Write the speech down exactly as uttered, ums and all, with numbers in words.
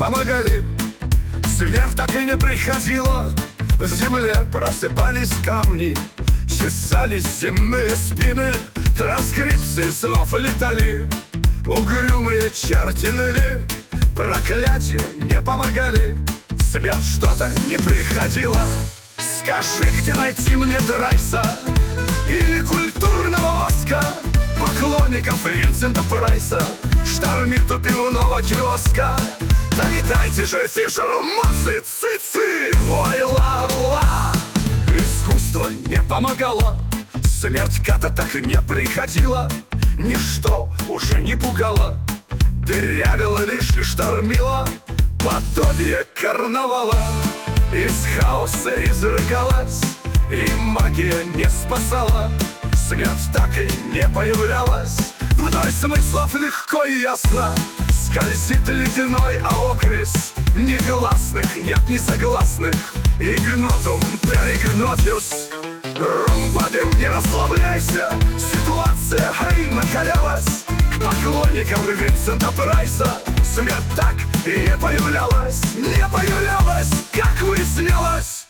помогали. Смерть так и не приходила. В земле просыпались камни, чесались земные спины, транскрипции слов летали, угрюмые черти ныли, проклятия не помогали. Смерть что-то не приходила. Скажи, где найти мне Драйса или культурного Оска, поклонников Винсента Прайса, штормит у пивного киоска. Да не дайте же Фишеру массы цы-цы, ой, ла-ла. Искусство не помогало, смерть как-то так и не приходила, ничто уже не пугало, дырявило лишь и штормило подобие карнавала. Из хаоса изрыгалась, и магия не спасала. Смерть так и не появлялась, вдоль смыслов легко и ясно скользит ледяной аокрис. Негласных нет не согласных, игнотум перигнотиус. Румбадем, не расслабляйся, ситуация ай накалялась. К поклонникам Винсента Прайса смерть так и не появлялась, не появлялась, как выяснилось.